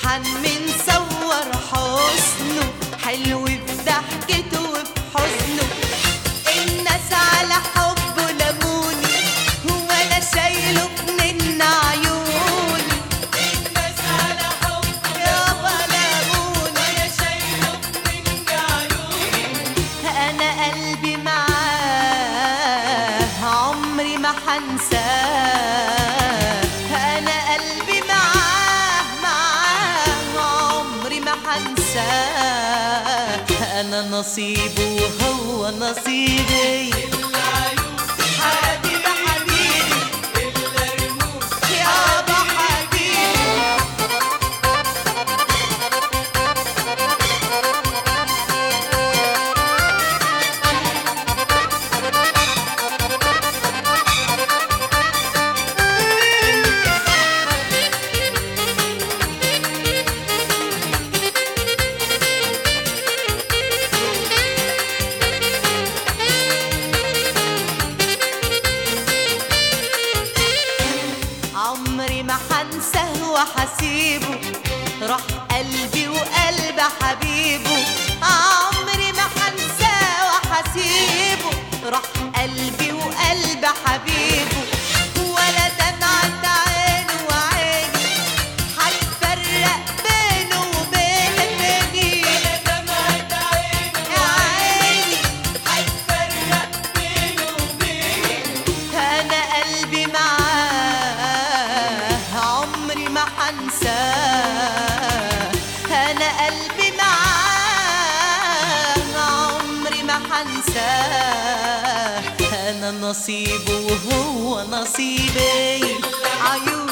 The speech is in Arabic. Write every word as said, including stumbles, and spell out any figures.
حنمن صور حسنه حلو بضحكته وبحزنه. الناس على حبه لموني وانا شايله من عيوني. الناس على حبه يابا لموني وانا شايله من عيوني. انا قلبي معاه عمري ما حنساه. انا قلبي معاه معاه عمري ما حنساه. انا نصيبه وهو نصيبي. حبيبي حبيبي يابا حبيبي. عمري ما حنساه وحسيبه. راح قلبي وقلب حبيبه. عمري ما حنساه وحسيبه. راح قلبي وقلب حبيبه. ولا دمعة عينه وعيني هتفرق بينه وبين بيني. ولا دمعة عينه وعيني هتفرق بينه وبيني. انا قلبي معاه عمري ما حنساه. انا قلبي معاه عمري ما حنساه. انا نصيبه وهو نصيبي. عيون